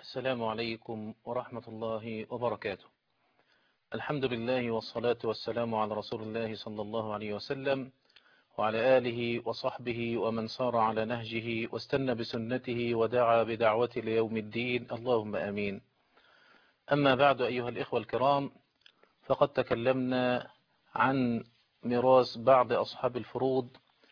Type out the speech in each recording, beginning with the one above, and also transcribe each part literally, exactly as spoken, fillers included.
السلام عليكم ورحمة الله وبركاته. الحمد لله والصلاة والسلام على رسول الله صلى الله عليه وسلم وعلى آله وصحبه ومن صار على نهجه واستنى بسنته ودعا بدعوته ليوم الدين، اللهم آمين. أما بعد، أيها الإخوة الكرام، فقد تكلمنا عن ميراث بعض أصحاب الفروض،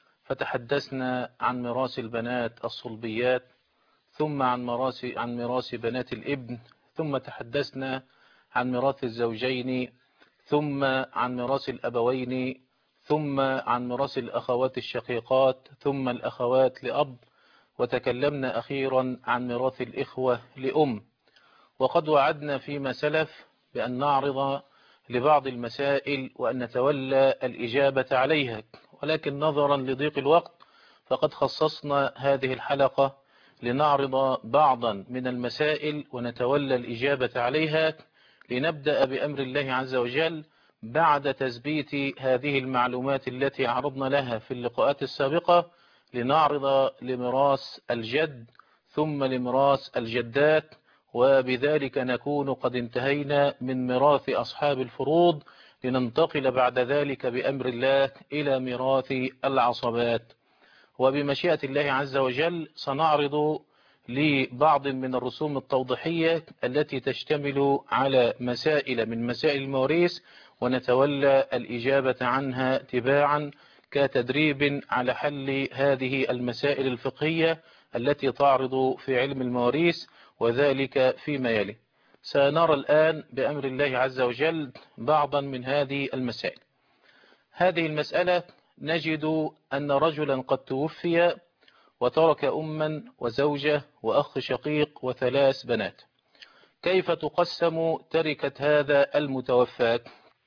فتحدثنا عن ميراث البنات الصلبيات، ثم عن ميراث عن ميراث بنات الابن، ثم تحدثنا عن ميراث الزوجين، ثم عن ميراث الأبوين، ثم عن ميراث الأخوات الشقيقات، ثم الأخوات لأب، وتكلمنا أخيرا عن ميراث الإخوة لأم. وقد وعدنا فيما سلف بأن نعرض لبعض المسائل وأن نتولى الإجابة عليها، ولكن نظرا لضيق الوقت فقد خصصنا هذه الحلقة لنعرض بعضا من المسائل ونتولى الإجابة عليها، لنبدأ بأمر الله عز وجل بعد تثبيت هذه المعلومات التي عرضنا لها في اللقاءات السابقة، لنعرض لميراث الجد ثم لميراث الجدات، وبذلك نكون قد انتهينا من ميراث أصحاب الفروض، لننتقل بعد ذلك بأمر الله إلى ميراث العصبات. وبمشيئة الله عز وجل سنعرض لبعض من الرسوم التوضيحية التي تشتمل على مسائل من مسائل المواريث، ونتولى الإجابة عنها تباعا كتدريب على حل هذه المسائل الفقهية التي تعرض في علم المواريث، وذلك فيما يلي. سنرى الآن بأمر الله عز وجل بعضا من هذه المسائل. هذه المسألة نجد أن رجلا قد توفي وترك أما وزوجة وأخ شقيق وثلاث بنات. كيف تقسم تركة هذا المتوفى؟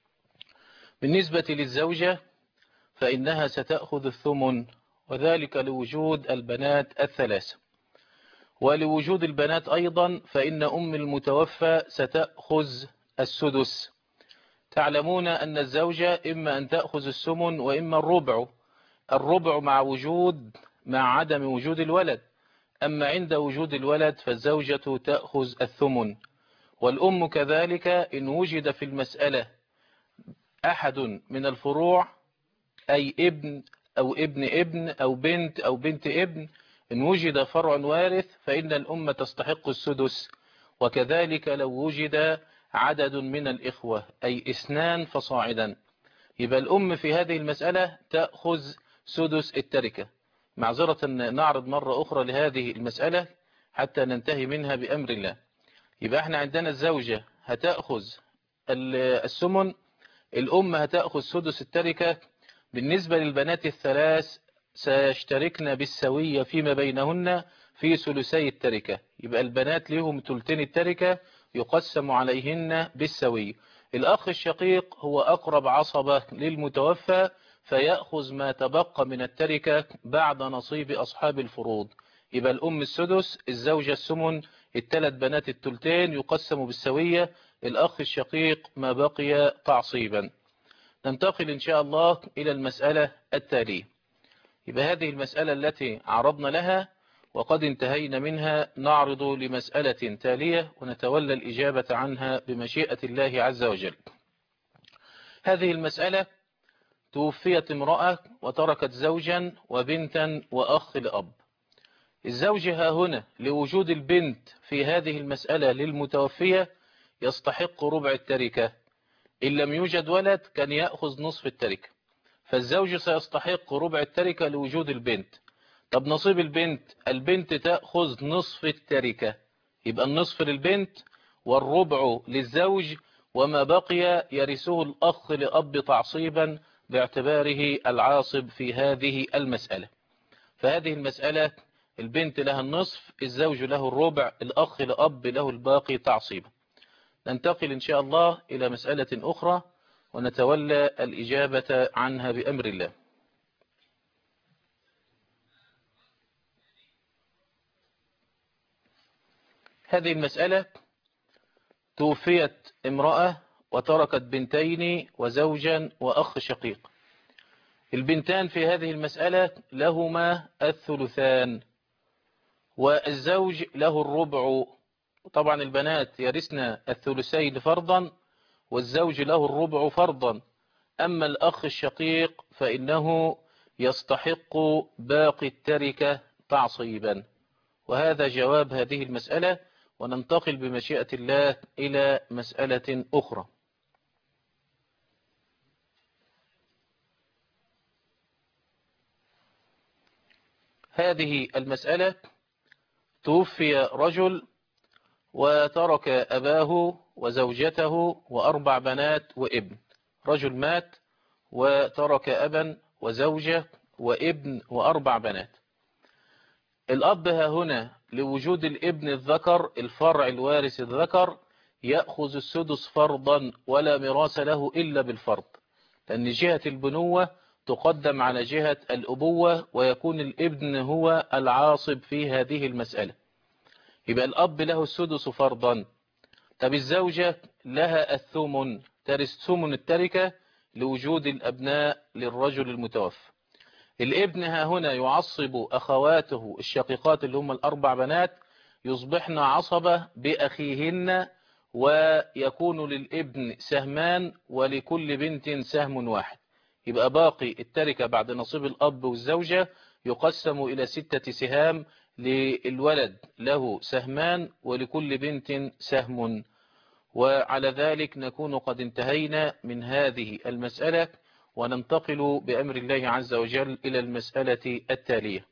بالنسبة للزوجة فإنها ستأخذ الثمن، وذلك لوجود البنات الثلاثة، ولوجود البنات أيضا فإن أم المتوفى ستأخذ السدس. تعلمون أن الزوجة إما أن تأخذ الثمن وإما الربع، الربع مع وجود مع عدم وجود الولد، أما عند وجود الولد فالزوجة تأخذ الثمن. والأم كذلك إن وجد في المسألة أحد من الفروع، أي ابن أو ابن ابن أو بنت أو بنت ابن، إن وجد فرع وارث فإن الأم تستحق السدس. وكذلك لو وجد عدد من الإخوة أي اثنان فصاعدا، يبقى الأم في هذه المسألة تأخذ سدس التركة. معذرة نعرض مرة أخرى لهذه المسألة حتى ننتهي منها بأمر الله. يبقى احنا عندنا الزوجة هتأخذ الثمن، الأم هتأخذ سدس التركة. بالنسبة للبنات الثلاث سيشتركن بالسوية فيما بينهن في ثلثي التركة، يبقى البنات لهم ثلثين التركة يقسم عليهن بالسوية. الأخ الشقيق هو أقرب عصبة للمتوفى، فيأخذ ما تبقى من التركة بعد نصيب أصحاب الفروض. يبقى الأم السدس، الزوجة الثمن، الثلاث بنات الثلثين يقسم بالسوية، الأخ الشقيق ما بقي تعصيبا. ننتقل إن شاء الله إلى المسألة التالية. يبقى هذه المسألة التي عرضنا لها وقد انتهينا منها، نعرض لمسألة تالية ونتولى الإجابة عنها بمشيئة الله عز وجل. هذه المسألة: توفيت امرأة وتركت زوجا وبنتا وأخ لأب. الزوج ها هنا لوجود البنت في هذه المسألة للمتوفية يستحق ربع التركة، إن لم يوجد ولد كان يأخذ نصف التركة، فالزوج سيستحق ربع التركة لوجود البنت. طب نصيب البنت، البنت تأخذ نصف التركة، يبقى النصف للبنت والربع للزوج، وما بقي يرثه الأخ لأب تعصيبا باعتباره العاصب في هذه المسألة. فهذه المسألة البنت لها النصف، الزوج له الربع، الأخ لأب له الباقي تعصيبا. ننتقل إن شاء الله إلى مسألة أخرى ونتولى الإجابة عنها بأمر الله. هذه المسألة: توفيت امرأة وتركت بنتين وزوجا وأخ شقيق. البنتان في هذه المسألة لهما الثلثان، والزوج له الربع، طبعا البنات يرثن الثلثين فرضا، والزوج له الربع فرضا. أما الأخ الشقيق فإنه يستحق باقي التركة تعصيبا. وهذا جواب هذه المسألة، وننتقل بمشيئة الله إلى مسألة أخرى. هذه المسألة: توفي رجل وترك أباه وزوجته وأربع بنات وابن. رجل مات وترك أبا وزوجة وابن وأربع بنات. الأب ها هنا لوجود الابن الذكر الفرع الوارث الذكر يأخذ السدس فرضا، ولا ميراث له إلا بالفرض، لأن جهة البنوة تقدم على جهة الأبوة، ويكون الابن هو العاصب في هذه المسألة. يبقى الأب له السدس فرضا. طب الزوجة لها الثمن، ترث ثمن التركة لوجود الأبناء للرجل المتوفى. الابن ها هنا يعصب أخواته الشقيقات اللي هم الأربع بنات، يصبحن عصبة بأخيهن، ويكون للابن سهمان ولكل بنت سهم واحد. يبقى باقي التركة بعد نصيب الأب والزوجة يقسم إلى ستة سهام، للولد له سهمان ولكل بنت سهم. وعلى ذلك نكون قد انتهينا من هذه المسألة، وننتقل بأمر الله عز وجل إلى المسألة التالية.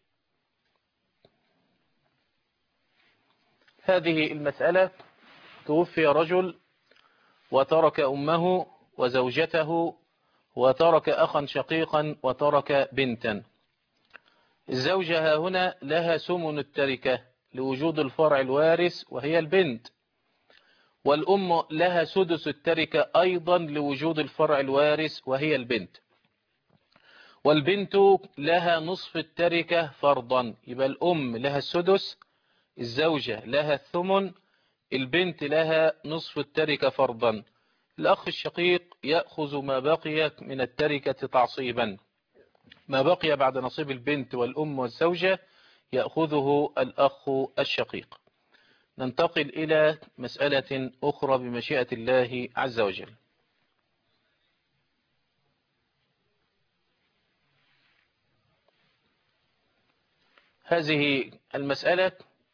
هذه المسألة: توفي رجل وترك أمه وزوجته وترك أخا شقيقا وترك بنتا. الزوجة هنا لها سمن التركة لوجود الفرع الوارث وهي البنت، والأم لها سدس التركة أيضا لوجود الفرع الوارث وهي البنت، والبنت لها نصف التركة فرضا. يبقى الأم لها السدس، الزوجة لها الثمن، البنت لها نصف التركة فرضا. الأخ الشقيق يأخذ ما بقي من التركة تعصيبا، ما بقي بعد نصيب البنت والأم والزوجة يأخذه الأخ الشقيق. ننتقل إلى مسألة أخرى بمشيئة الله عز وجل. هذه المسألة: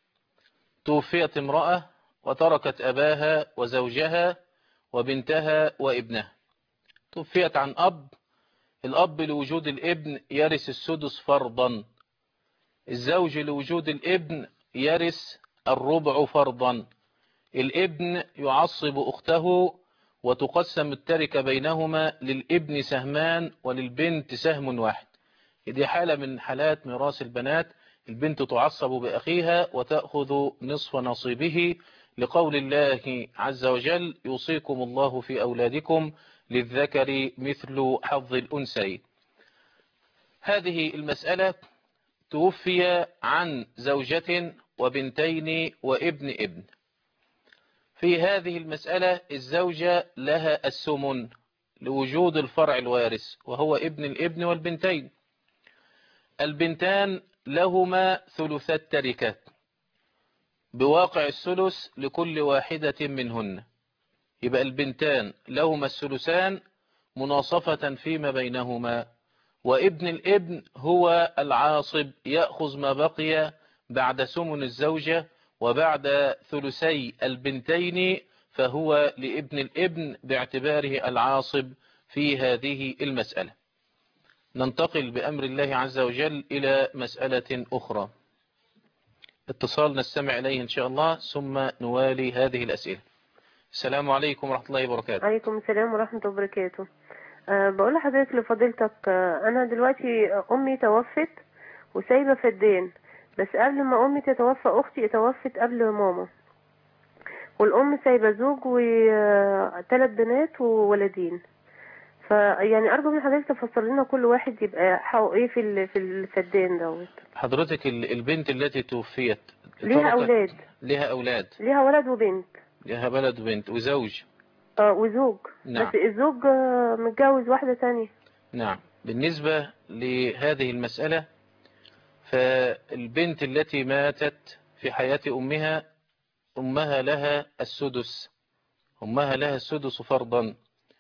توفيت امرأة وتركت أباها وزوجها وبنتها وابنها. توفيت عن أب، الأب لوجود الابن يرث السدس فرضا، الزوج لوجود الابن يرث الربع فرضا، الابن يعصب أخته وتقسم التركة بينهما، للابن سهمان وللبنت سهم واحد. دي حالة من حالات ميراث البنات، البنت تعصب بأخيها وتأخذ نصف نصيبه، لقول الله عز وجل: يوصيكم الله في أولادكم للذكر مثل حظ الأنثيين. هذه المسألة: توفي عن زوجة وبنتين وابن ابن. في هذه المسألة الزوجة لها السمن لوجود الفرع الوارث وهو ابن الابن والبنتين. البنتان لهما ثلث التركة بواقع الثلث لكل واحدة منهن. يبقى البنتان لهما الثلثان مناصفة فيما بينهما، وابن الابن هو العاصب يأخذ ما بقي بعد سمن الزوجة وبعد ثلثي البنتين، فهو لابن الابن باعتباره العاصب في هذه المسألة. ننتقل بأمر الله عز وجل إلى مسألة أخرى. اتصال نستمع إليه إن شاء الله، ثم نوالي هذه الأسئلة. السلام عليكم ورحمة الله وبركاته. عليكم السلام ورحمة الله وبركاته. أه بقول لحضرتك لفضيلتك، أه أنا دلوقتي أمي توفت وسايبة فدين، بس قبل ما أمي تتوفى أختي توفت قبل ماما، والأم سايبة زوج وثلاث بنات وولدين. فيعني أرجو من حضرتك تفسر لنا كل واحد يبقى حقه إيه في في الفدين دوت. حضرتك البنت التي توفيت ليها أولاد؟ ليها أولاد، ليها ولد وبنت. ليها ولد وبنت وزوج. اه وزوج. نعم. بس الزوج متجوز واحدة تانية. نعم. بالنسبة لهذه المسألة، فالبنت التي ماتت في حياة أمها أمها لها السدس، أمها لها السدس فرضا،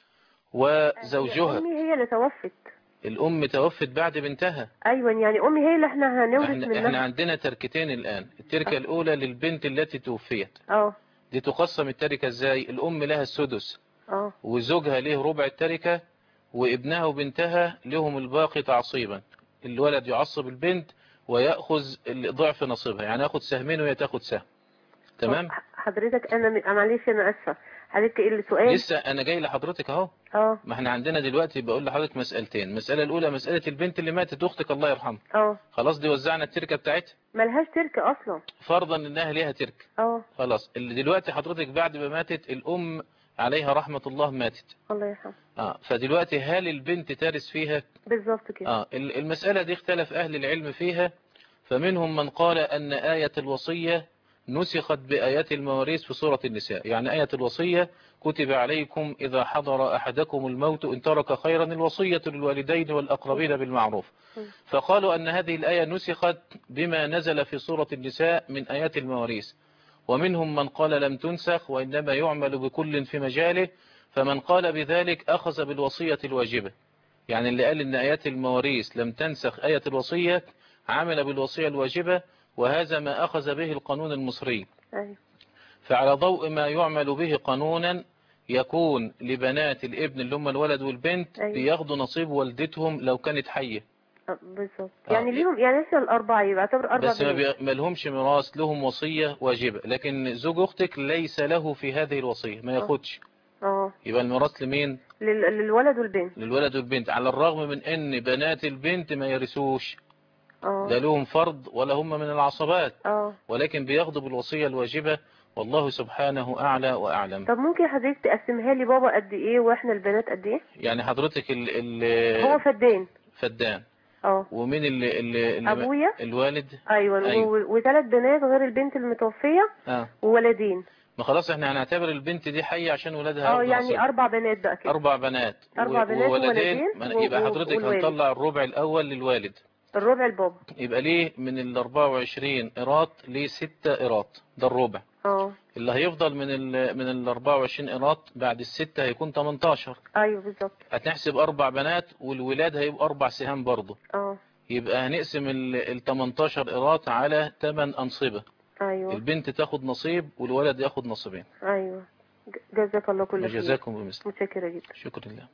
وزوجها. أمي هي اللي توفت. الأم توفت بعد بنتها. أيوة يعني أمي هي اللي احنا هنورث احنا, منها. احنا عندنا تركتين الآن. التركة الأولى للبنت التي توفيت. اه دي تقسم التركة ازاي؟ الأم لها السدس، اه وزوجها له ربع التركة، وابنها وبنتها لهم الباقي تعصيبا. الولد يعصب البنت ويأخذ ضعف نصيبها، يعني ياخد سهمين وهي تاخد سهم. تمام. حضرتك انا م- معلش انا اسفه، حضرتك ايه السؤال؟ لسه انا جاي لحضرتك اهو. اه ما احنا عندنا دلوقتي بقول لحضرتك مسألتين. المسألة الأولى مسألة البنت اللي ماتت أختك الله يرحمها. اه خلاص دي وزعنا التركة بتاعتها ملهاش تركه اصلا. فرضا انها ليها تركة. اه خلاص اللي دلوقتي حضرتك بعد ما ماتت الأم عليها رحمة الله ماتت. الله يرحمه. اه فدلوقتي هل البنت ترث فيها؟ بالظبط كده. اه ال- المسألة دي اختلف أهل العلم فيها، فمنهم من قال أن آية الوصية نسخت بآيات المواريث في سورة النساء. يعني آية الوصية كتب عليكم إذا حضر أحدكم الموت إن ترك خيرا الوصية للوالدين والأقربين بالمعروف. م. فقالوا أن هذه الآية نسخت بما نزل في سورة النساء من آيات المواريث. ومنهم من قال لم تنسخ وإنما يعمل بكل في مجاله، فمن قال بذلك أخذ بالوصية الواجبة. يعني اللي قال إن آيات المواريث لم تنسخ آية الوصية عمل بالوصية الواجبة، وهذا ما أخذ به القانون المصري. ايوه فعلى ضوء ما يعمل به قانونا يكون لبنات الابن اللي هم الولد والبنت ايوه بياخدوا نصيب والدتهم لو كانت حية. آه، بالظبط. آه، يعني ليهم يعني لسه الاربعه يبقى يعتبر اربع بس ما, بنات. بي... ما لهمش ميراث، لهم وصية واجبة. لكن زوج أختك ليس له في هذه الوصية، ما اه ياخدش. اه يبقى الميراث لمين؟ لل... للولد والبنت. للولد والبنت، على الرغم من ان بنات البنت ما يرثوش، اه لا لهم فرض ولا هم من العصبات، اه ولكن بياخدوا بالوصية الواجبة. والله سبحانه أعلى وأعلم. طب ممكن حضرتك تقسمها لي بابا قد ايه واحنا البنات قد ايه؟ يعني حضرتك ال هو ال فدان. فدان، اه ومين اللي, اللي, اللي ابويا. الوالد؟ ايوه أيوه. وثلاث بنات غير البنت المتوفيه آه. وولدين. ما خلاص احنا هنعتبر البنت دي حية عشان ولادها اه ياخدوا يعني نصيب. اربع بنات بقى كده. أربع بنات اربع و- بنات وولدين. وولدين ما- و... يبقى و... حضرتك والوالد. هنطلع الربع الأول للوالد. الربع البابا. يبقى ليه من ال أربعة وعشرين قيراط ليه ستة قيراط، ده الربع. اه اللي هيفضل من ال من ال أربعة وعشرين قيراط بعد الستة هيكون تمنتاشر. ايوه بالظبط. هتحسب أربع بنات والولاد هيبقوا أربع سهام برضه. اه يبقى هنقسم ال ال تمنتاشر قيراط على ثمان أنصبة. ايوه البنت تاخد نصيب والولد ياخد نصيبين. ايوه. ج- جزاك الله كل خير. وجزاكم بمثل. متشكره جدا. شكرا لله.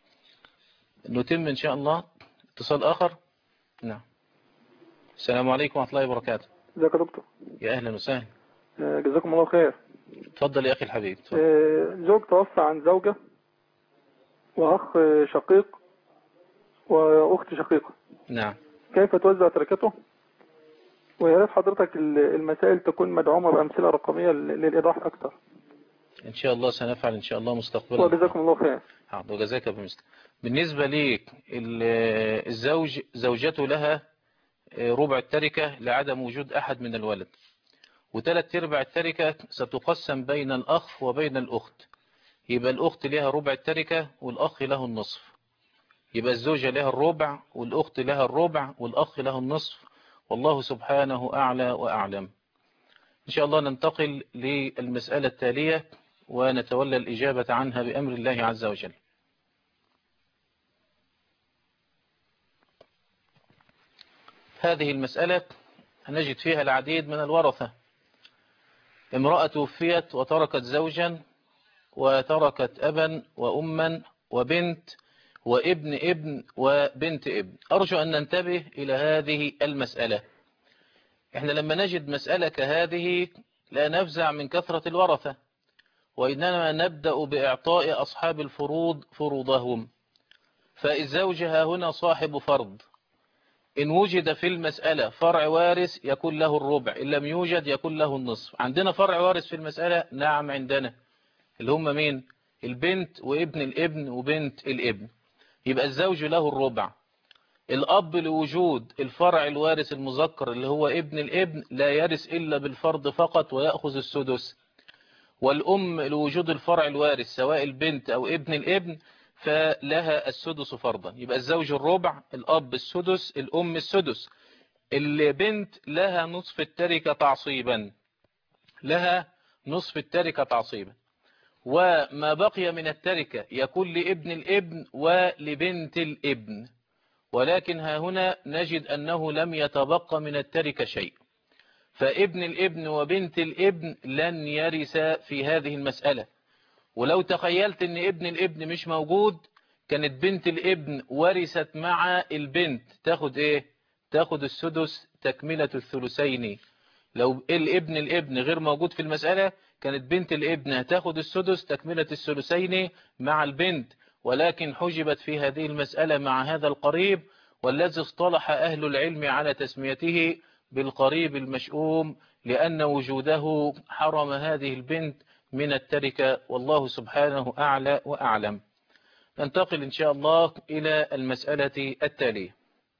نتم إن شاء الله. اتصال آخر. نعم. السلام عليكم ورحمة الله وبركاته. ازيك يا دكتور؟ يا أهلا وسهلا. آه، جزاكم الله خير. اتفضل يا أخي الحبيب. اتفضل. آه، زوج توفى عن زوجة وأخ شقيق وأخت شقيقة، نعم. كيف توزع تركته؟ ويا ريت حضرتك المسائل تكون مدعومة بأمثلة رقمية للإيضاح أكثر. إن شاء الله سنفعل إن شاء الله مستقبلا. وجزاكم الله خير. حاضر وجزاك بمثل. بالنسبة ليك ال- الزوج زوجته لها ربع التركة لعدم وجود أحد من الولد، وثلاث ارباع التركة ستقسم بين الأخ وبين الأخت. يبقى الأخت لها ربع التركة والأخ له النصف. يبقى الزوجة لها الربع والأخت لها الربع والأخ له النصف. والله سبحانه أعلى وأعلم. إن شاء الله ننتقل للمسألة التالية ونتولى الإجابة عنها بأمر الله عز وجل. هذه المسألة نجد فيها العديد من الورثة. امرأة توفيت وتركت زوجا وتركت أبا وأما وبنت وابن ابن وبنت ابن. أرجو أن ننتبه إلى هذه المسألة. إحنا لما نجد مسألة كهذه لا نفزع من كثرة الورثة، وإنما نبدأ بإعطاء أصحاب الفروض فروضهم. فالزوج ها هنا صاحب فرض. إن وجد في المسألة فرع وارث يكون له الربع، إن لم يوجد يكون له النصف. عندنا فرع وارث في المسألة؟ نعم عندنا. اللي هم مين؟ البنت وابن الابن وبنت الابن. يبقى الزوج له الربع. الأب لوجود الفرع الوارث المذكر اللي هو ابن الابن لا يرث إلا بالفرض فقط ويأخذ السدس. والأم لوجود الفرع الوارث سواء البنت أو ابن الابن فلها السدس فرضا. يبقى الزوج الربع، الأب السدس، الأم السدس. البنت لها نصف التركة تعصيبا، لها نصف التركة تعصيبا، وما بقي من التركة يكون لابن الابن ولبنت الابن، ولكن ها هنا نجد أنه لم يتبقى من التركة شيء، فابن الابن وبنت الابن لن يرث في هذه المسألة. ولو تخيلت ان ابن الابن مش موجود كانت بنت الابن ورثت مع البنت، تاخد ايه؟ تاخد السدس تكملة الثلثين. لو الابن الابن غير موجود في المسألة كانت بنت الابن هتاخد السدس تكملة الثلثين مع البنت، ولكن حجبت في هذه المسألة مع هذا القريب، والذي اصطلح أهل العلم على تسميته بالقريب المشؤوم، لأن وجوده حرم هذه البنت من التركة، والله سبحانه أعلى وأعلم. ننتقل إن شاء الله إلى المسألة التالية.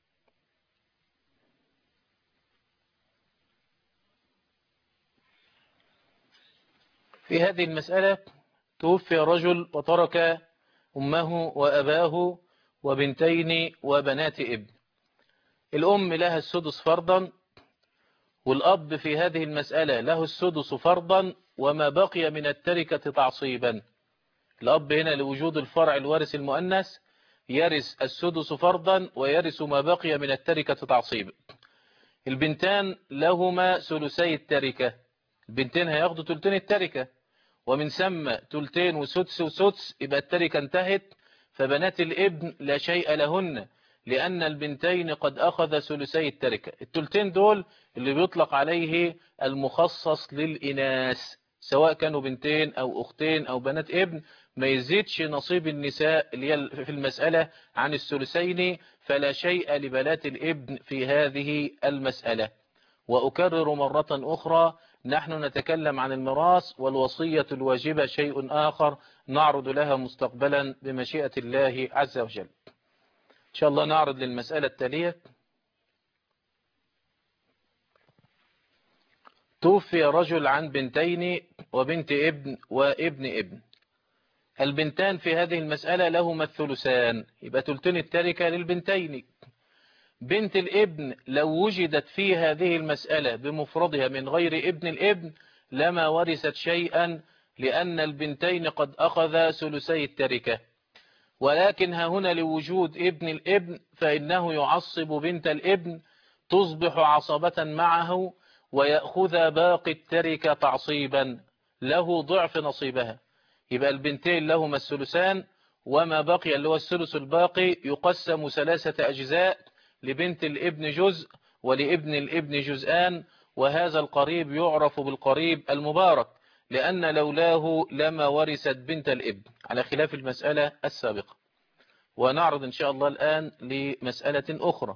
في هذه المسألة توفي رجل وترك أمه وأباه وبنتين وبنات ابن. الأم لها السدس فرضا، والأب في هذه المسألة له السدس فرضا، وما بقي من التركة تعصيبا. الأب هنا لوجود الفرع الوارث المؤنث يرث السدس فرضا ويرث ما بقي من التركة تعصيبا. البنتان لهما ثلثي التركة، البنتين هياخدوا ثلثين التركة، ومن ثم ثلثين وسدس وسدس يبقى التركة انتهت، فبنات الابن لا شيء لهن لأن البنتين قد أخذ ثلثي التركة. الثلثين دول اللي بيطلق عليه المخصص للإناث، سواء كانوا بنتين أو أختين أو بنات ابن، ما يزيدش نصيب النساء اللي هي في المسألة عن الثلثين، فلا شيء لبنات الابن في هذه المسألة. وأكرر مرة أخرى، نحن نتكلم عن الميراث، والوصية الواجبة شيء آخر نعرض لها مستقبلا بمشيئة الله عز وجل. إن شاء الله نعرض للمسألة التالية. توفي رجل عن بنتين وبنت ابن وابن ابن. البنتان في هذه المسألة لهما الثلثان، يبقى ثلثين التركة للبنتين. بنت الابن لو وجدت في هذه المسألة بمفردها من غير ابن الابن لما ورثت شيئا، لأن البنتين قد أخذ ثلثي التركة، ولكن ها هنا لوجود ابن الابن فإنه يعصب بنت الابن، تصبح عصبة معه ويأخذ باقي التركة تعصيبا، له ضعف نصيبها. يبقى البنتين لهما الثلثان، وما بقي اللي هو الثلث الباقي يقسم ثلاثة أجزاء، لبنت الابن جزء ولابن الابن جزءان، وهذا القريب يعرف بالقريب المبارك، لأن لولاه لما ورثت بنت الابن، على خلاف المسألة السابقة. ونعرض إن شاء الله الآن لمسألة أخرى.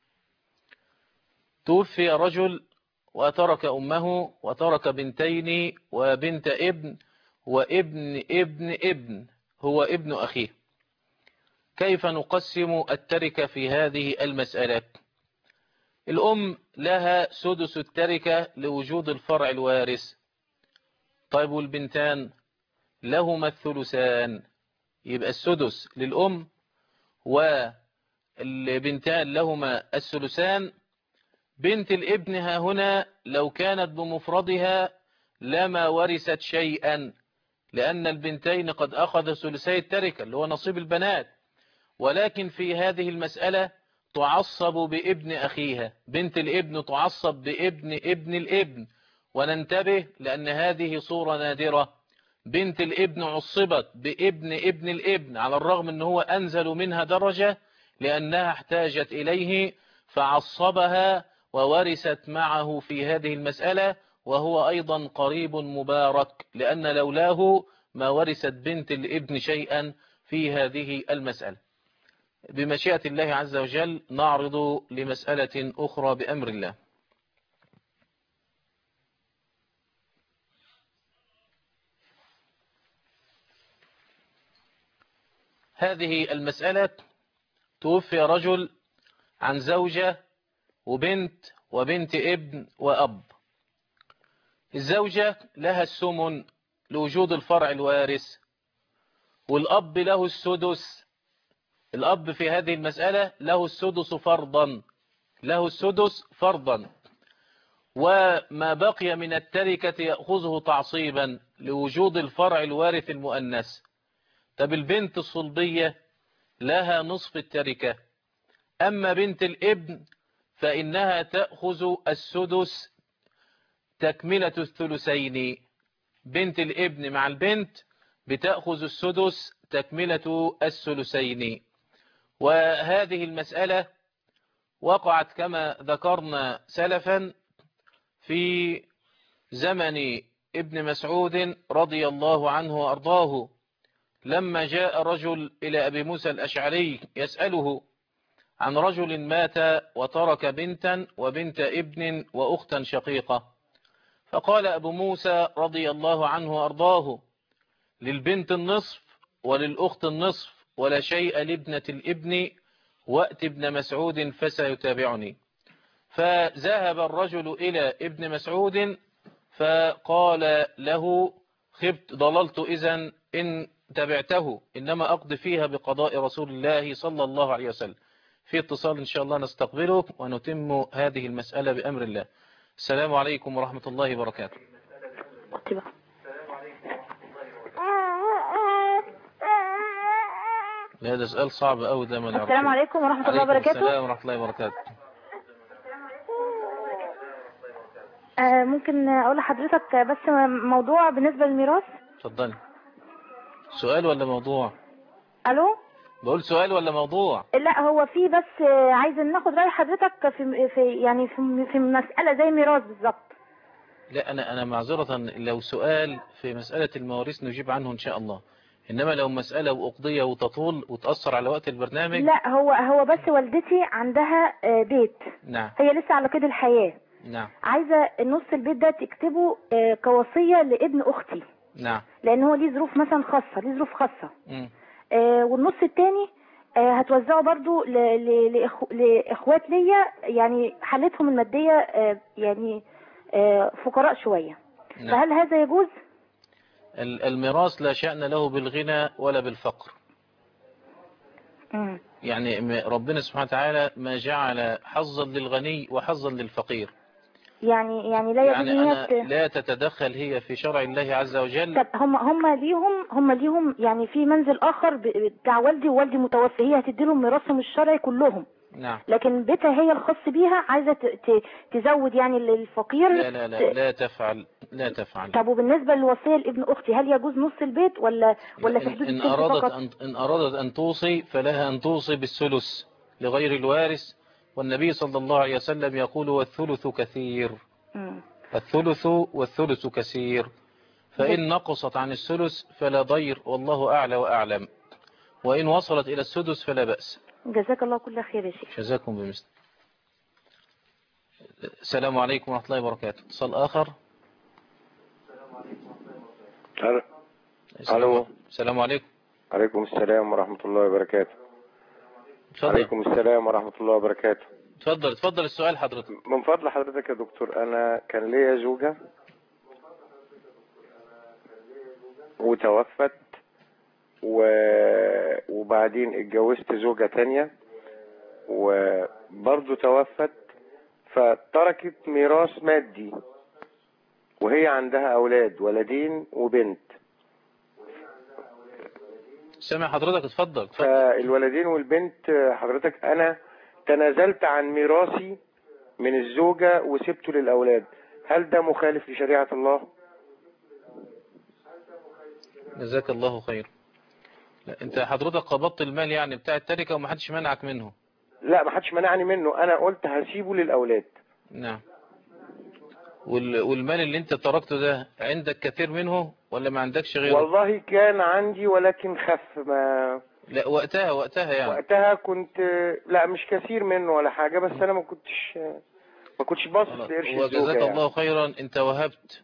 توفي رجل وترك أمه وترك بنتين وبنت ابن وابن ابن ابن هو ابن أخيه. كيف نقسم التركة في هذه المسألة؟ الأم لها سدس التركة لوجود الفرع الوارث. طيب والبنتان لهما الثلثان، يبقى السدس للأم والبنتان لهما الثلثان. بنت الابن ها هنا لو كانت بمفردها لما ورثت شيئا، لأن البنتين قد أخذ ثلثي التركة اللي هو نصيب البنات، ولكن في هذه المسألة تعصب بابن أخيها. بنت الابن تعصب بابن ابن الابن، وننتبه لأن هذه صورة نادرة. بنت الابن عصبت بابن ابن الابن على الرغم أنه هو أنزل منها درجة، لأنها احتاجت إليه فعصبها وورثت معه في هذه المسألة، وهو أيضا قريب مبارك، لأن لولاه ما ورثت بنت الابن شيئا في هذه المسألة. بمشيئة الله عز وجل نعرض لمسألة أخرى بأمر الله. هذه المسألة توفي رجل عن زوجة وبنت وبنت ابن وأب. الزوجة لها الثمن لوجود الفرع الوارث، والأب له السدس. الأب في هذه المسألة له السدس فرضا، له السدس فرضا. وما بقي من التركة يأخذه تعصيبا لوجود الفرع الوارث المؤنث. طب البنت الصلبية لها نصف التركة، أما بنت الابن فإنها تأخذ السدس تكملة الثلثين. بنت الابن مع البنت بتأخذ السدس تكملة الثلثين. وهذه المسألة وقعت كما ذكرنا سلفا في زمن ابن مسعود رضي الله عنه وأرضاه، لما جاء رجل إلى أبي موسى الأشعري يسأله عن رجل مات وترك بنتا وبنت ابن وأختا شقيقة، فقال أبو موسى رضي الله عنه وأرضاه: للبنت النصف وللأخت النصف ولا شيء لابنة الابن، وأت ابن مسعود فسيتابعني. فذهب الرجل إلى ابن مسعود فقال له: خبت ضللت إذن إن تبعته، إنما أقضي فيها بقضاء رسول الله صلى الله عليه وسلم. في اتصال إن شاء الله نستقبله ونتم هذه المسألة بأمر الله. السلام عليكم ورحمة الله وبركاته. لا ده سؤال صعب أوي ده ما نعرفه. السلام عليكم ورحمة الله وبركاته. السلام ورحمة الله وبركاته. آه ممكن أقول لحضرتك بس موضوع بالنسبة للميراث؟ اتفضلي. سؤال ولا موضوع؟ ألو؟ بقول سؤال ولا موضوع؟ لا هو في بس عايز ناخد رأي حضرتك في, في يعني في, في مسألة زي ميراث بالظبط. لا أنا أنا معذرة، لو سؤال في مسألة المواريث نجيب عنه إن شاء الله، إنما لو مسألة وأقضية وتطول وتأثر على وقت البرنامج. لا هو هو بس والدتي عندها بيت. نعم. هي لسه على قيد الحياة. نعم. عايزة نص البيت ده تكتبه كوصية لابن أختي. نعم. لأن هو ليه ظروف مثلا خاصة، ليه ظروف خاصة. م. آه والنص التاني آه هتوزعه برضو لإخوات ليا، يعني حالتهم المادية آه يعني آه فقراء شوية. نعم. فهل هذا يجوز؟ الميراث لا شأن له بالغنى ولا بالفقر. م. يعني ربنا سبحانه وتعالى ما جعل حظا للغني وحظا للفقير. يعني يعني لا يجوز يعني أنا ت... لا تتدخل هي في شرع الله عز وجل. طب هم هم ليهم هم ليهم يعني في منزل آخر بتاع والدي ووالدي متوفي، هي هتدي لهم ميراثهم الشرعي كلهم. نعم. لكن بيتها هي الخاص بيها عايزة ت... ت... تزود يعني الفقير. لا لا لا ت... لا تفعل لا تفعل. طب وبالنسبة للوصية لابن أختي هل يجوز نص البيت ولا ولا في حدود إن الثلث أرادت فقط؟ أن إن أرادت أن توصي فلها أن توصي بالثلث لغير الوارث، والنبي صلى الله عليه وسلم يقول: والثلث كثير. م. الثلث والثلث كثير، فإن نقصت عن الثلث فلا ضير، والله أعلى وأعلم، وإن وصلت إلى السدس فلا بأس. جزاك الله كل خير يا شيخ. جزاكم بمثل. السلام عليكم ورحمة الله وبركاته. اتصال آخر. الو. السلام عليكم. عليكم السلام ورحمة الله وبركاته. اتفضل. عليكم السلام ورحمة الله وبركاته. اتفضل اتفضل السؤال حضرتك. من فضل حضرتك يا دكتور، انا كان ليا زوجة وتوفت و... وبعدين اتجوزت زوجة تانية وبرضو توفت، فتركت ميراث مادي وهي عندها اولاد ولدين وبنت. سامع حضرتك، اتفضل. فالولدين والبنت حضرتك انا تنازلت عن ميراثي من الزوجة وسبته للاولاد، هل ده مخالف لشريعة الله؟ جزاك الله خير. لا انت حضرتك قبضت المال يعني بتاع التركة ومحدش منعك منه؟ لا محدش منعني منه، انا قلت هسيبه للاولاد. نعم. والمال اللي انت تركته ده عندك كثير منه ولا ما عندكش غيره؟ والله كان عندي ولكن خف. ما لا وقتها وقتها يعني وقتها كنت لا مش كثير منه ولا حاجة، بس انا ما كنتش ما كنتش باصص لقرش الزوجة. وجزاك يعني. الله خيرا. انت وهبت،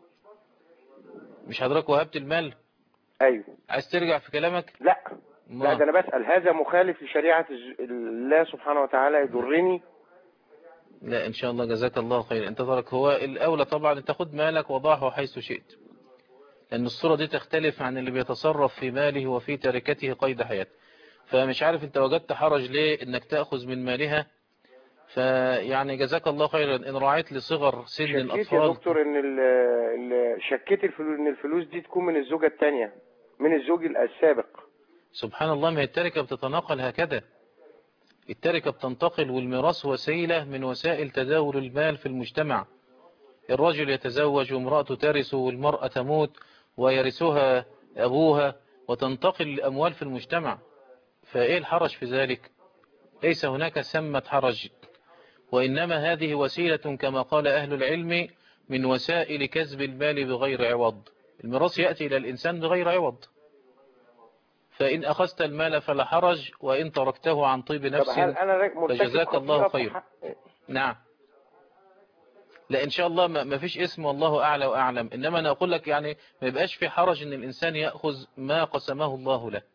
مش حضرتك وهبت المال؟ ايوه. عايز ترجع في كلامك؟ لا ما. لا ده انا بسأل، هذا مخالف لشريعة الله سبحانه وتعالى يضرني؟ لا ان شاء الله جزاك الله خير. انت ترك هو الاولى طبعا انت خد مالك وضعه حيث شئت، لان الصورة دي تختلف عن اللي بيتصرف في ماله وفي تركته قيد حياته. فمش عارف انت وجدت حرج ليه انك تأخذ من مالها فيعني جزاك الله خيرا إن راعيت لصغر سن شكيت يا الأطفال. دكتور ان ال ال- شكيت الفلوس ان الفلوس دي تكون من الزوجة الثانية من الزوج السابق. سبحان الله، ما هي التركة بتتناقل هكذا. التركة بتنتقل، والميراث وسيلة من وسائل تداول المال في المجتمع. الرجل يتزوج وامرأته ترث، والمرأة تموت ويرثها أبوها، وتنتقل الأموال في المجتمع. فإيه الحرج في ذلك؟ ليس هناك ثمة حرج، وإنما هذه وسيلة كما قال أهل العلم من وسائل كسب المال بغير عوض. الميراث يأتي إلى الإنسان بغير عوض، فإن أخذت المال فلا حرج، وإن تركته عن طيب طب نفس هل انا مرتكب فجزاك الله خطيئة في خير. حق؟ نعم. لا إن شاء الله ما فيش اسم، والله أعلى وأعلم. إنما أنا أقول لك يعني ما يبقاش في حرج إن الإنسان يأخذ ما قسمه الله له.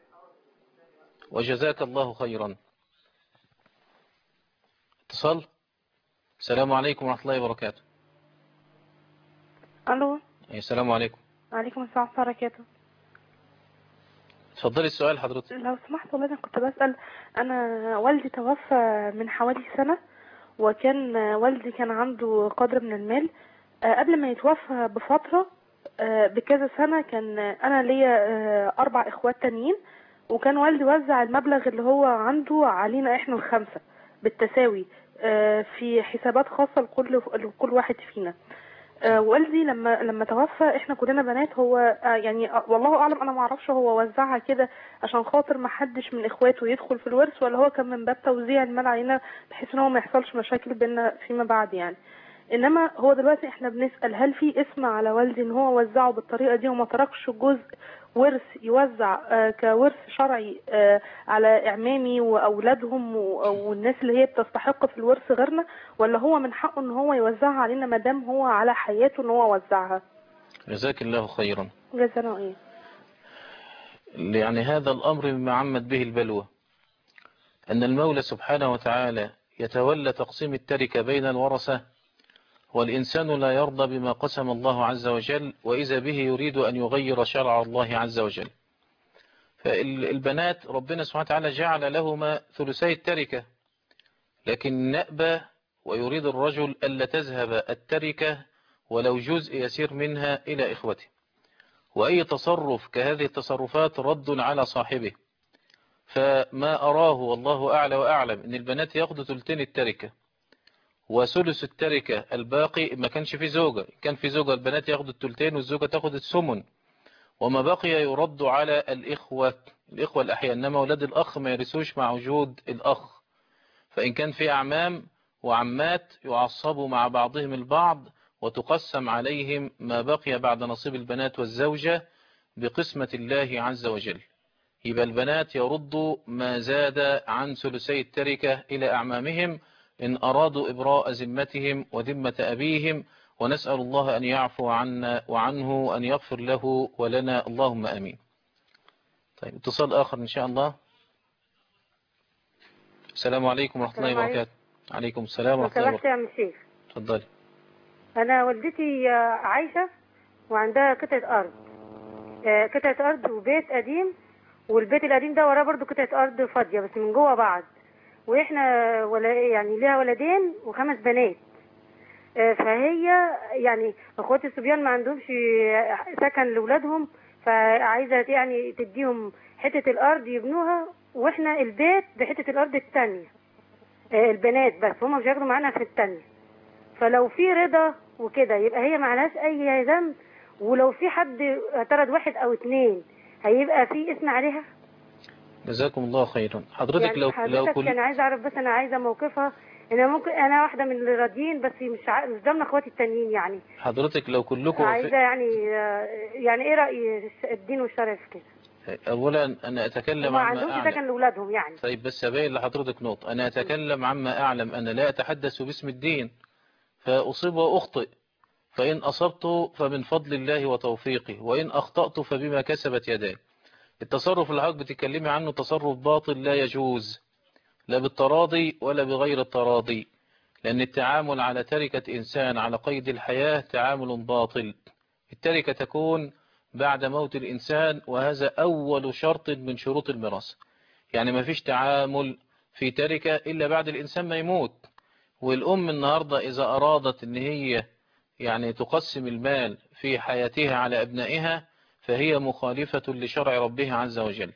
وجزاك الله خيرا. اتصال. السلام عليكم ورحمة الله وبركاته. الو. السلام عليكم. وعليكم السلام ورحمه الله وبركاته. اتفضلي السؤال حضرتك. لو سمحت والله انا كنت بسأل، انا والدي توفى من حوالي سنة، وكان والدي كان عنده قدر من المال. قبل ما يتوفى بفترة بكذا سنة كان انا ليا اربع اخوات تانيين، وكان والدي وزع المبلغ اللي هو عنده علينا احنا الخمسة بالتساوي في حسابات خاصة لكل لكل واحد فينا. والدي لما لما توفى احنا كلنا بنات، هو يعني والله اعلم، انا ما اعرفش هو وزعها كده عشان خاطر ما حدش من اخواته يدخل في الورث، ولا هو كان من باب توزيع المال علينا بحيث ان هو ما يحصلش مشاكل بيننا فيما بعد يعني. انما هو دلوقتي احنا بنسأل هل في اسم على والدي ان هو وزعه بالطريقة دي وما تركش جزء ورث يوزع آه كورث شرعي آه على اعمامي واولادهم والناس اللي هي بتستحق في الورث غيرنا، ولا هو من حقه ان هو يوزعها علينا ما دام هو على حياته ان هو وزعها؟ جزاك الله خيرا. جزانا ايه. يعني هذا الأمر مما عمت به البلوى، أن المولى سبحانه وتعالى يتولى تقسيم التركة بين الورثة، والإنسان لا يرضى بما قسم الله عز وجل، وإذا به يريد أن يغير شرع الله عز وجل. فالبنات ربنا سبحانه وتعالى جعل لهما ثلثي التركة، لكن نأبى ويريد الرجل ألا تذهب التركة ولو جزء يسير منها إلى إخوته. وأي تصرف كهذه التصرفات رد على صاحبه. فما أراه والله أعلى وأعلم أن البنات ياخدوا ثلثين التركة، وثلث التركة الباقي ما كانش في زوجة، كان في زوجة البنات ياخدوا الثلثين والزوجة تاخد الثمن، وما بقي يرد على الإخوة الإخوة الأحياء. إنما أولاد الأخ ما يرثوش مع وجود الأخ. فإن كان في أعمام وعمات يعصبوا مع بعضهم البعض، وتقسم عليهم ما بقي بعد نصيب البنات والزوجة بقسمة الله عز وجل. يبقى البنات يردوا ما زاد عن ثلثي التركة إلى أعمامهم إن أرادوا إبراء ذمتهم وذمة أبيهم، ونسأل الله أن يعفو عنا وعنه وأن يغفر له ولنا، اللهم أمين. طيب اتصال آخر إن شاء الله. السلام عليكم ورحمة الله وبركاته. عليكم السلام ورحمة الله وبركاته. يا عم الشيخ، اتفضلي. انا والدتي عايشه وعندها قطعه ارض، قطعه ارض وبيت قديم، والبيت القديم ده وراه برضو قطعه ارض فاضيه بس من جوه بعض، واحنا ولا يعني ليها ولدين وخمس بنات. فهي يعني اخواتي الصبيان ما عندهمش سكن لاولادهم، فعايزه يعني تديهم حته الارض يبنوها، واحنا البيت بحته الارض الثانيه البنات بس، هم مش هياخدوا معانا في الثانيه. فلو في رضا وكده يبقى هي معلهاش اي ذنب، ولو في حد اعترض واحد او اتنين هيبقى في اسم عليها. جزاكم الله خيرا. حضرتك يعني لو حضرتك لو كل يعني عايزه اعرف، بس انا عايزه موقفها. انا ممكن انا واحده من اللي راضيين، بس مش ع... مش ضامنه اخواتي التانيين يعني. حضرتك لو كلكم عايزه يعني يعني ايه راي الدين والشرع في كده؟ اولا انا اتكلم ما عما عندهمش اعلم. سكن لاولادهم يعني. طيب بس ابين لحضرتك نقطه، انا اتكلم عما اعلم، انا لا اتحدث باسم الدين، فاصيب واخطئ، فان اصبت فمن فضل الله وتوفيقه، وان اخطات فبما كسبت يداي. التصرف اللي حضرتك بتتكلمي عنه تصرف باطل لا يجوز، لا بالتراضي ولا بغير التراضي، لأن التعامل على تركة إنسان على قيد الحياة تعامل باطل. التركة تكون بعد موت الإنسان، وهذا أول شرط من شروط الميراث. يعني ما فيش تعامل في تركة إلا بعد الإنسان ما يموت. والأم النهاردة إذا أرادت أن هي يعني تقسم المال في حياتها على أبنائها فهي مخالفة لشرع ربها عز وجل.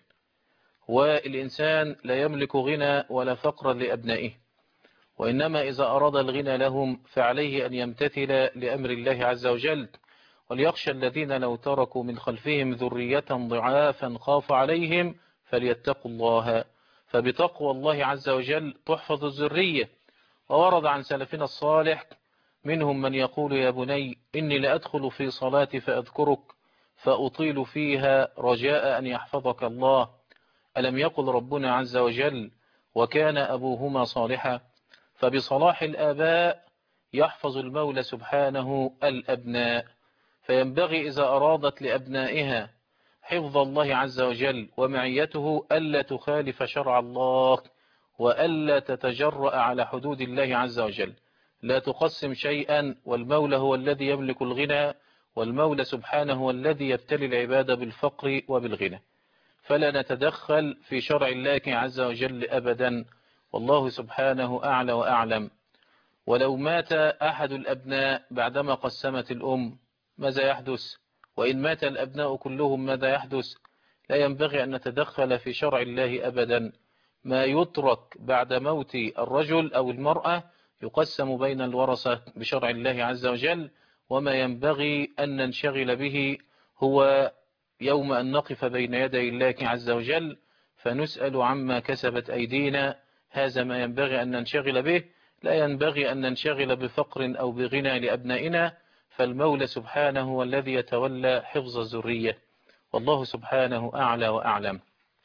والإنسان لا يملك غنى ولا فقر لأبنائه، وإنما إذا أراد الغنى لهم فعليه أن يمتثل لأمر الله عز وجل. وليخشى الذين لو تركوا من خلفهم ذرية ضعافا خاف عليهم فليتقوا الله، فبتقوى الله عز وجل تحفظ الذرية. وورد عن سلفنا الصالح منهم من يقول يا بني إني لأدخل في صلاتي فأذكرك فأطيل فيها رجاء أن يحفظك الله، ألم يقل ربنا عز وجل وكان أبوهما صالحا؟ فبصلاح الآباء يحفظ المولى سبحانه الأبناء. فينبغي إذا أرادت لأبنائها حفظ الله عز وجل ومعيته ألا تخالف شرع الله، وألا تتجرأ على حدود الله عز وجل. لا تقسم شيئا، والمولى هو الذي يملك الغنى، والمولى سبحانه هو الذي يبتلي العباد بالفقر وبالغنى. فلا نتدخل في شرع الله عز وجل أبدا، والله سبحانه أعلى وأعلم. ولو مات أحد الأبناء بعدما قسمت الأم ماذا يحدث؟ وإن مات الأبناء كلهم ماذا يحدث؟ لا ينبغي أن نتدخل في شرع الله أبدا. ما يترك بعد موت الرجل أو المرأة يقسم بين الورثة بشرع الله عز وجل. وما ينبغي أن ننشغل به هو يوم أن نقف بين يدي الله عز وجل فنسأل عما كسبت أيدينا. هذا ما ينبغي أن ننشغل به. لا ينبغي أن ننشغل بفقر أو بغنى لأبنائنا، فالمولى سبحانه هو الذي يتولى حفظ الذرية، والله سبحانه أعلى وأعلم.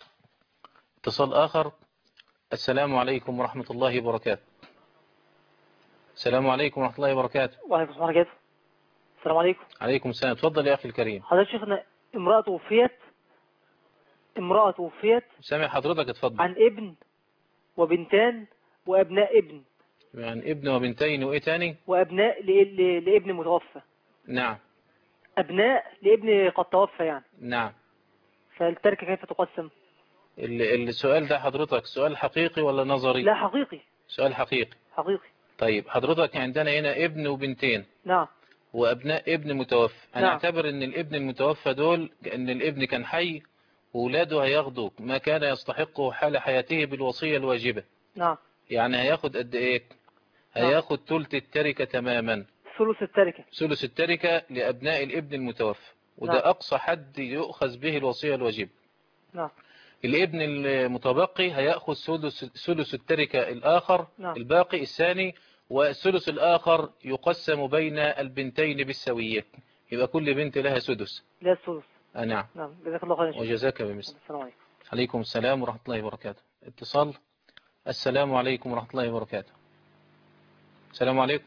اتصال آخر. السلام عليكم ورحمة الله وبركاته. السلام عليكم ورحمة الله وبركاته. وعليكم السلام ورحمة الله. السلام عليكم. عليكم السلام. تفضل يا أخي الكريم. حضرتك شيخنا امرأة توفيت امرأة توفيت سامع حضرتك، اتفضل. عن ابن وبنتان وأبناء ابن. يعني ابن وبنتين وإيه تاني؟ وأبناء ل... ل... لابن متوفى. نعم. أبناء لابن قد توفى يعني. نعم. فالتركة كيف تقسم؟ السؤال ده حضرتك سؤال حقيقي ولا نظري؟ لا حقيقي. سؤال حقيقي. حقيقي. طيب حضرتك عندنا هنا ابن وبنتين. نعم. وأبناء ابن متوفى. أنا نعم. أعتبر أن الابن المتوفى دول أن الابن كان حي وولاده هياخدوا ما كان يستحقه حال حياته بالوصية الواجبة. نعم. يعني هياخد قد إيه؟ هياخد ثلث التركة تماما. ثلث التركة. ثلث التركة لأبناء الابن المتوفى، وده نعم. أقصى حد يؤخذ به الوصية الواجبة. نعم. الابن المتبقي هيأخذ ثلث التركة الآخر. نعم. الباقي الثاني، والثلث الآخر يقسم بين البنتين بالسوية، يبقى كل بنت لها سدس. لا الثلث. آه نعم. نعم. جزاك الله خيرا. وجزاك بمثل. السلام عليكم. عليكم السلام ورحمة الله وبركاته. اتصال. السلام عليكم ورحمة الله وبركاته. السلام عليكم.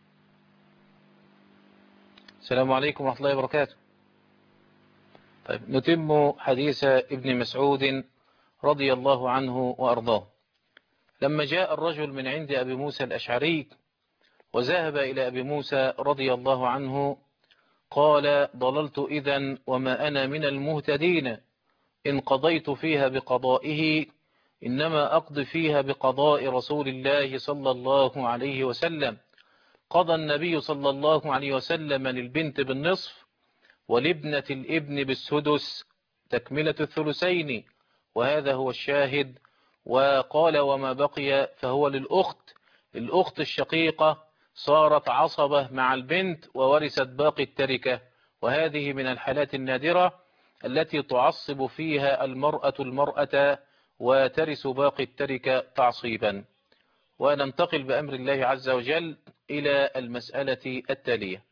السلام عليكم ورحمة الله وبركاته. طيب نتم حديث ابن مسعود رضي الله عنه وأرضاه. لما جاء الرجل من عند أبي موسى الأشعري وذهب إلى أبي موسى رضي الله عنه قال ضللت إذن وما أنا من المهتدين، إن قضيت فيها بقضائه إنما أقضي فيها بقضاء رسول الله صلى الله عليه وسلم. قضى النبي صلى الله عليه وسلم للبنت بالنصف ولابنة الابن بالسدس تكملة الثلثين، وهذا هو الشاهد. وقال وما بقي فهو للأخت. الأخت الشقيقة صارت عصبة مع البنت وورثت باقي التركة، وهذه من الحالات النادرة التي تعصب فيها المرأة المرأة وترث باقي التركة تعصيبا. وننتقل بأمر الله عز وجل إلى المسألة التالية.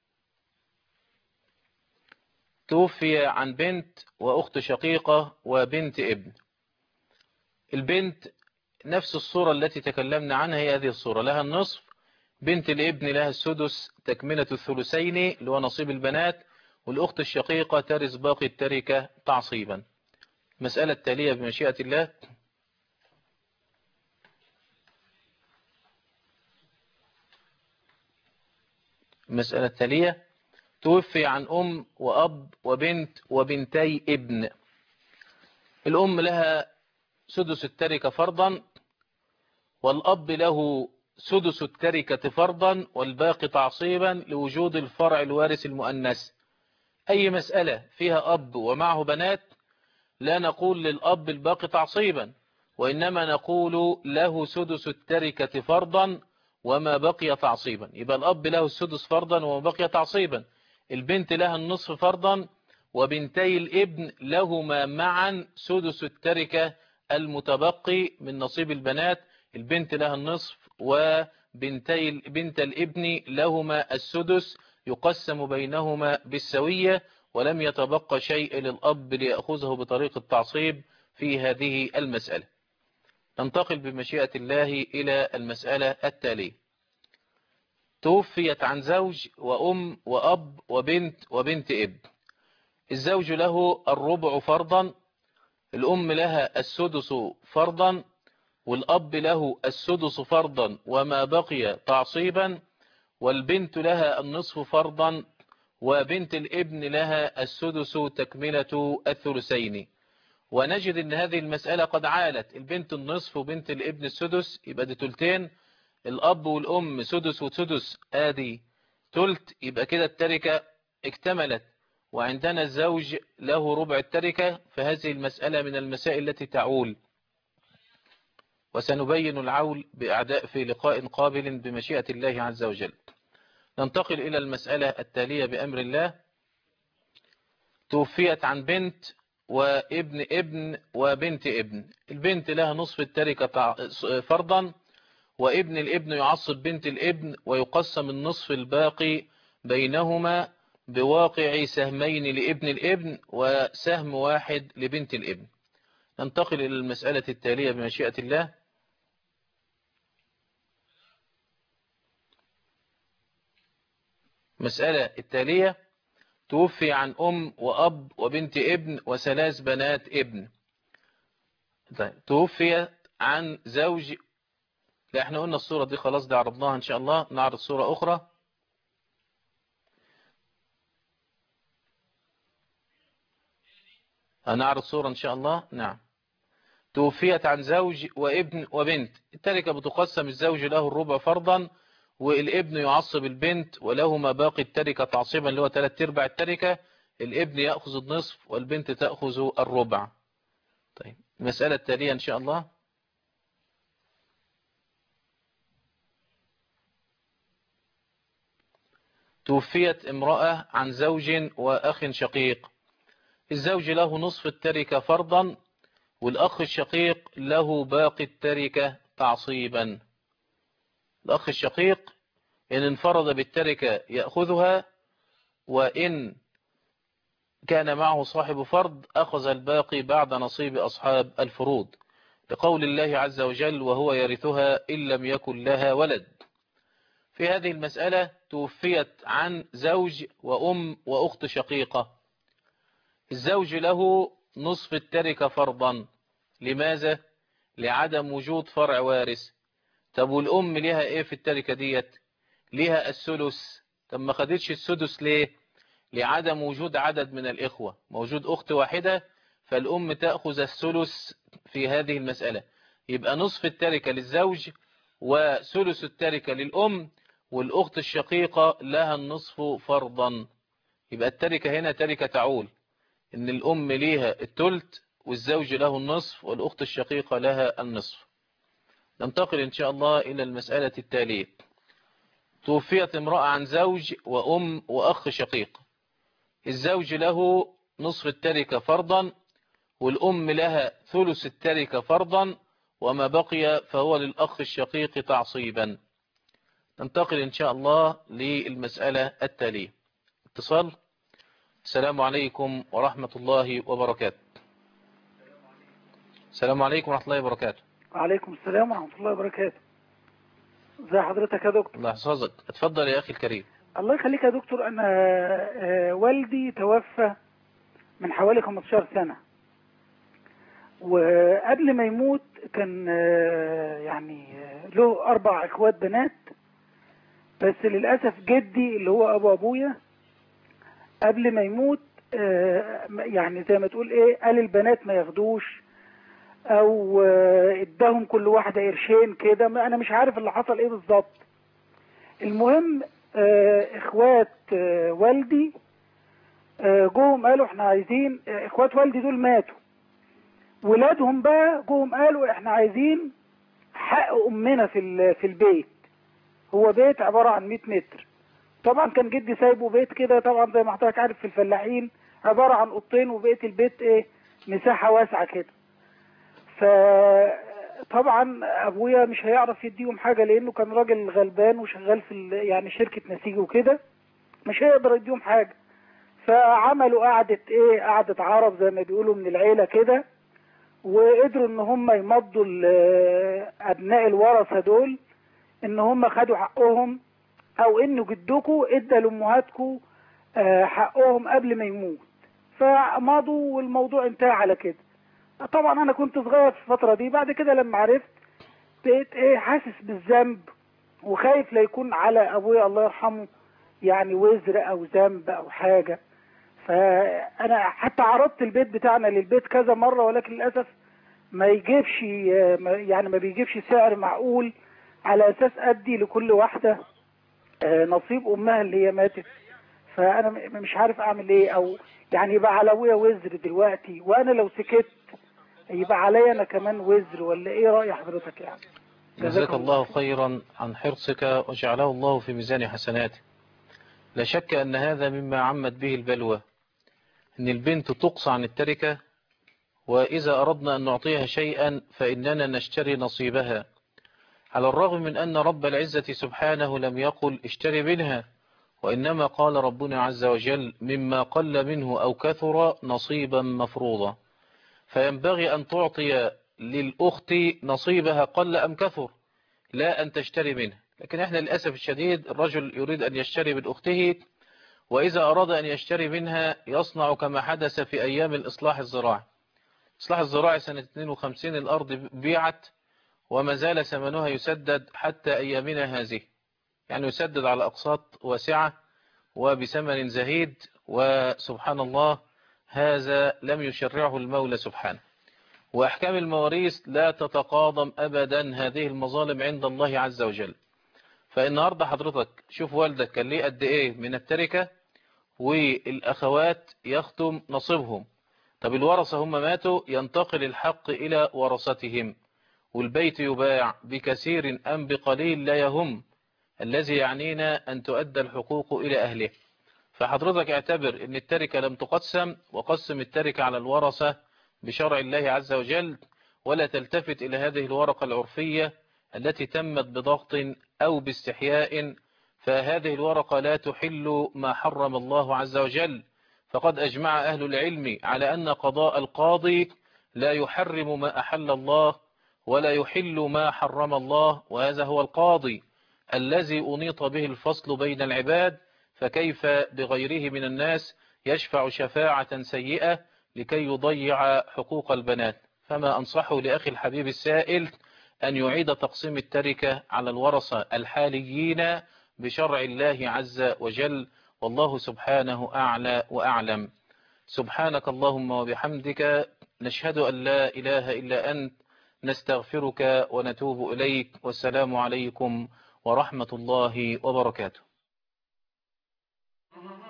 توفي عن بنت وأخت شقيقة وبنت ابن. البنت نفس الصورة التي تكلمنا عنها، هي هذه الصورة، لها النصف. بنت الابن لها السدس تكملة الثلثين اللي هو نصيب البنات، والأخت الشقيقة ترث باقي التركة تعصيبا. المسألة التالية بمشيئة الله. المسألة التالية: توفي عن أم وأب وبنت وبنتي ابن. الأم لها سدس التركة فرضا، والأب له سدس التركة فرضا والباقي تعصيبا لوجود الفرع الوارث المؤنث. أي مسألة فيها أب ومعه بنات لا نقول للأب الباقي تعصيبا، وإنما نقول له سدس التركة فرضا وما بقي تعصيبا. يبقى الأب له السدس فرضا وما بقي تعصيبا، البنت لها النصف فرضا، وبنتي الابن لهما معا سدس التركة المتبقي من نصيب البنات. البنت لها النصف وبنتي بنت الابن لهما السدس يقسم بينهما بالسوية، ولم يتبقى شيء للأب ليأخذه بطريق التعصيب في هذه المسألة. ننتقل بمشيئة الله إلى المسألة التالية. توفيت عن زوج وأم وأب وبنت وبنت ابن. الزوج له الربع فرضا، الأم لها السدس فرضا، والأب له السدس فرضا وما بقي تعصيبا، والبنت لها النصف فرضا، وبنت الابن لها السدس تكملة الثلثين. ونجد ان هذه المسألة قد عالت، البنت النصف وبنت الابن السدس، يبقى دي تلتين، الأب والأم سدس وسدس آدي تلت، يبقى كده التركة اكتملت. وعندنا الزوج له ربع التركة، فهذه المسألة من المسائل التي تعول، وسنبين العول بأعداء في لقاء قابل بمشيئة الله عز وجل. ننتقل إلى المسألة التالية بأمر الله. توفيت عن بنت وابن ابن وبنت ابن. البنت لها نصف التركة فرضا، وابن الابن يعصب بنت الابن، ويقسم النصف الباقي بينهما بواقع سهمين لابن الابن وسهم واحد لبنت الابن. ننتقل إلى المسألة التالية بمشيئة الله. مسألة التالية: توفي عن أم وأب وبنت ابن وثلاث بنات ابن. طيب. توفي عن زوج، لا احنا قلنا الصورة دي خلاص، دي عرضناها إن شاء الله، نعرض صورة أخرى. هنعرض صورة إن شاء الله. نعم. توفيت عن زوج وابن وبنت. التركة بتقسم، الزوج له الربع فرضا، والابن يعصب البنت، ولهما باقي التركة تعصيبا اللي هو ثلاث ارباع التركة. الابن يأخذ النصف والبنت تأخذ الربع. طيب. المسألة التالية إن شاء الله. توفيت امرأة عن زوج وأخ شقيق. الزوج له نصف التركة فرضا، والأخ الشقيق له باقي التركة تعصيبا. الأخ الشقيق إن انفرد بالتركة يأخذها، وإن كان معه صاحب فرض أخذ الباقي بعد نصيب أصحاب الفروض، لقول الله عز وجل: وهو يرثها إن لم يكن لها ولد. في هذه المسألة توفيت عن زوج وأم وأخت شقيقة. الزوج له نصف التركة فرضا. لماذا؟ لعدم وجود فرع وارث. طب والأم لها إيه في التركة ديت؟ لها الثلث. طب ما خدتش السدس ليه؟ لعدم وجود عدد من الإخوة، موجود أخت واحدة، فالأم تأخذ الثلث في هذه المسألة. يبقى نصف التركة للزوج وثلث التركة للأم، والأخت الشقيقة لها النصف فرضا. يبقى التركة هنا تركة تعول، إن الأم ليها التلت والزوج له النصف والأخت الشقيقة لها النصف. ننتقل إن شاء الله إلى المسألة التالية. توفيت امرأة عن زوج وأم وأخ شقيق. الزوج له نصف التركة فرضا، والأم لها ثلث التركة فرضا، وما بقي فهو للأخ الشقيق تعصيبا. ننتقل إن شاء الله للمسألة التالية. اتصال. السلام عليكم ورحمة الله وبركاته. السلام عليكم ورحمة الله وبركاته. وعليكم السلام ورحمة الله وبركاته. ازي حضرتك يا دكتور؟ الله يحفظك. اتفضل يا أخي الكريم. الله يخليك يا دكتور. أنا والدي توفى من حوالي خمستاشر سنة، وقبل ما يموت كان يعني له أربع إخوات بنات، بس للأسف جدي اللي هو أبو أبويا قبل ما يموت يعني زي ما تقول إيه، قال البنات ما ياخدوش او آه، اداهم كل واحدة قرشين كده، ما- انا مش عارف اللي حصل ايه بالظبط. المهم آه، اخوات آه، والدي آه، جوهم قالوا احنا عايزين، آه، اخوات والدي دول ماتوا، ولادهم بقى جوهم قالوا احنا عايزين حق امنا في ال- في البيت. هو بيت عبارة عن مئة متر، طبعا كان جدي سايبه بيت كده، طبعا زي ما حضرتك عارف في الفلاحين عبارة عن اوضتين، وبقية البيت ايه مساحة واسعة كده. فطبعا ابويا مش هيعرف يديهم حاجة لانه كان راجل غلبان وشغال في ال- يعني شركة نسيج وكده، مش هيقدر يديهم حاجة. فعملوا قعدة ايه، قعدة عرب زي ما بيقولوا من العيلة كده، وقدروا ان هم يمضوا ال- ابناء الورثة دول ان هم خدوا حقهم، او انه جدكم ادى لامهاتكم آه، حقهم قبل ما يموت، فمضوا والموضوع انتهى على كده. طبعا انا كنت صغير في الفترة دي، بعد كده لما عرفت بقيت ايه حاسس بالذنب، وخايف لا يكون على ابويا الله يرحمه يعني وزر او ذنب او حاجة. فانا حتى عرضت البيت بتاعنا للبيت كذا مرة، ولكن للأسف ما يجيبش يعني ما بيجيبش سعر معقول على اساس ادي لكل واحدة آه، نصيب امها اللي هي ماتت. فانا م- مش عارف اعمل ايه، او يعني يبقى على ابويا وزر دلوقتي، وانا لو سكت يبقى عليا انا كمان وزر، ولا ايه رأي حضرتك يعني؟ جزاك الله خيرا عن حرصك وجعله الله في ميزان حسناته. لا شك أن هذا مما عمت به البلوى، أن البنت تقصى عن التركة، وإذا أردنا أن نعطيها شيئا فإننا نشتري نصيبها، على الرغم من أن رب العزة سبحانه لم يقل اشتري منها، وإنما قال ربنا عز وجل مما قل منه أو كثر نصيبا مفروضا. فينبغي أن تعطي للأخت نصيبها قل أم كثر، لا أن تشتري منها. لكن احنا للأسف الشديد الرجل يريد أن يشتري من أخته، وإذا أراد أن يشتري منها يصنع كما حدث في أيام الإصلاح الزراعي. إصلاح الزراعي سنة اثنين وخمسين الأرض بيعت وما زال ثمنها يسدد حتى أيامنا هذه، يعني يسدد على أقساط واسعة وبثمن زهيد، وسبحان الله هذا لم يشرعه المولى سبحانه. وأحكام المواريث لا تتقاضم أبدا هذه المظالم عند الله عز وجل. فالنهاردة حضرتك شوف والدك كان ليه قد إيه من التركة، والأخوات يختم نصيبهم. طب الورثة هم ماتوا، ينتقل الحق إلى ورثتهم، والبيت يباع بكثير أم بقليل لا يهم، الذي يعنينا أن تؤدى الحقوق إلى أهله. فحضرتك اعتبر أن التركة لم تقسم، وقسم التركة على الورثة بشرع الله عز وجل، ولا تلتفت إلى هذه الورقة العرفية التي تمت بضغط أو باستحياء، فهذه الورقة لا تحل ما حرم الله عز وجل. فقد أجمع أهل العلم على أن قضاء القاضي لا يحرم ما أحل الله ولا يحل ما حرم الله، وهذا هو القاضي الذي أنيط به الفصل بين العباد، فكيف بغيره من الناس يشفع شفاعة سيئة لكي يضيع حقوق البنات. فما أنصحه لأخي الحبيب السائل أن يعيد تقسيم التركة على الورثة الحاليين بشرع الله عز وجل، والله سبحانه أعلى وأعلم. سبحانك اللهم وبحمدك، نشهد أن لا إله إلا أنت، نستغفرك ونتوب إليك، والسلام عليكم ورحمة الله وبركاته.